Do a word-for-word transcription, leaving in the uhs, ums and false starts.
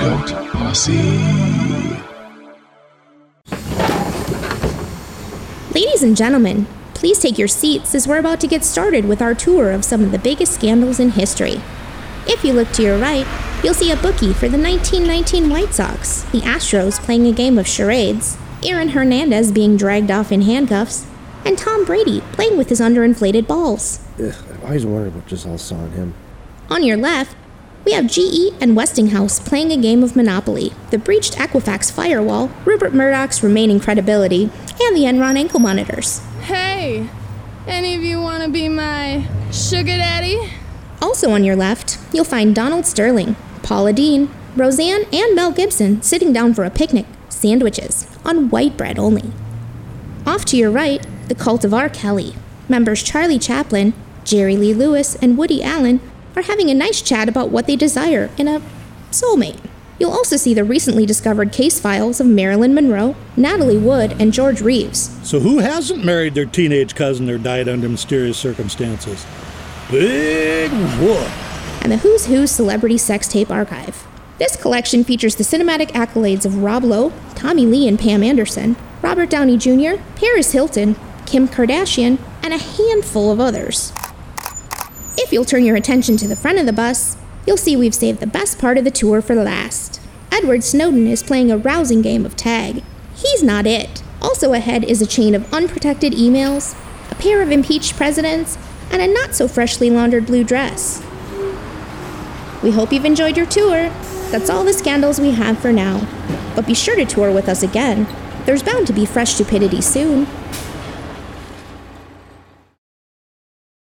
Cult Posse. Ladies and gentlemen, please take your seats as we're about to get started with our tour of some of the biggest scandals in history. If you look to your right, you'll see a bookie for the nineteen nineteen White Sox, the Astros playing a game of charades, Aaron Hernandez being dragged off in handcuffs, and Tom Brady playing with his underinflated balls. Ugh, I've always wondered what Giselle saw in him. On your left, we have G E and Westinghouse playing a game of Monopoly, the breached Equifax firewall, Rupert Murdoch's remaining credibility, and the Enron ankle monitors. Hey, any of you want to be my sugar daddy? Also on your left, you'll find Donald Sterling, Paula Deen, Roseanne, and Mel Gibson sitting down for a picnic, sandwiches, on white bread only. Off to your right, the cult of R. Kelly. Members Charlie Chaplin, Jerry Lee Lewis, and Woody Allen are having a nice chat about what they desire in a soulmate. You'll also see the recently discovered case files of Marilyn Monroe, Natalie Wood, and George Reeves. So who hasn't married their teenage cousin or died under mysterious circumstances? Big whoop. And the Who's Who Celebrity Sex Tape Archive. This collection features the cinematic accolades of Rob Lowe, Tommy Lee and Pam Anderson, Robert Downey Junior, Paris Hilton, Kim Kardashian, and a handful of others. If you'll turn your attention to the front of the bus, you'll see we've saved the best part of the tour for last. Edward Snowden is playing a rousing game of tag. He's not it. Also ahead is a chain of unprotected emails, a pair of impeached presidents, and a not-so-freshly laundered blue dress. We hope you've enjoyed your tour. That's all the scandals we have for now. But be sure to tour with us again. There's bound to be fresh stupidity soon.